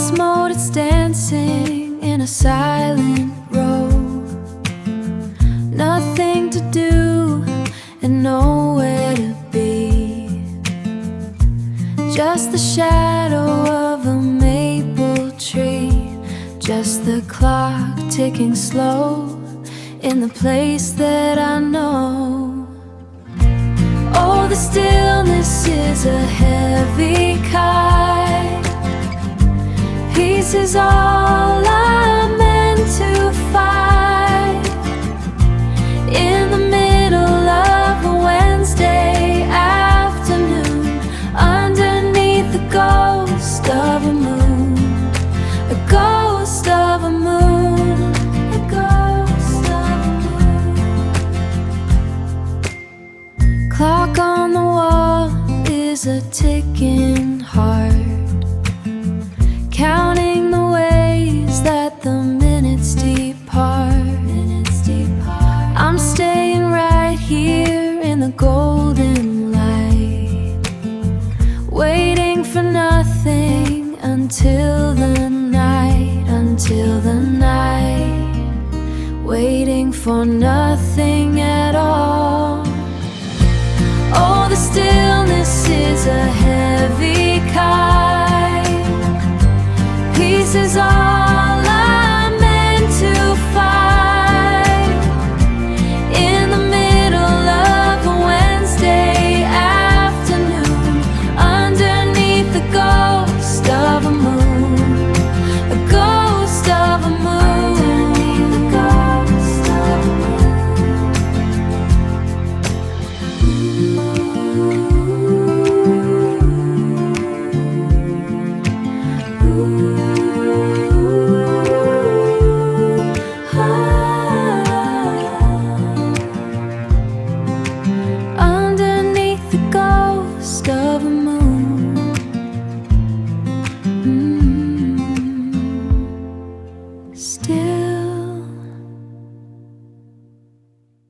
lost mode, it's dancing in a silent row. Nothing to do and nowhere to be. Just the shadow of a maple tree. Just the clock ticking slow in the place that I know. Oh, the stillness is a heavy kite. Peace is all I'm meant to fight. In the middle of a Wednesday afternoon, underneath the ghost of a moon, a ghost of a moon, a ghost of a moon. Clock on the wall is a ticking heart, counting the ways that the minutes depart. I'm staying right here in the golden light, waiting for nothing until the night, until the night, waiting for nothing at all.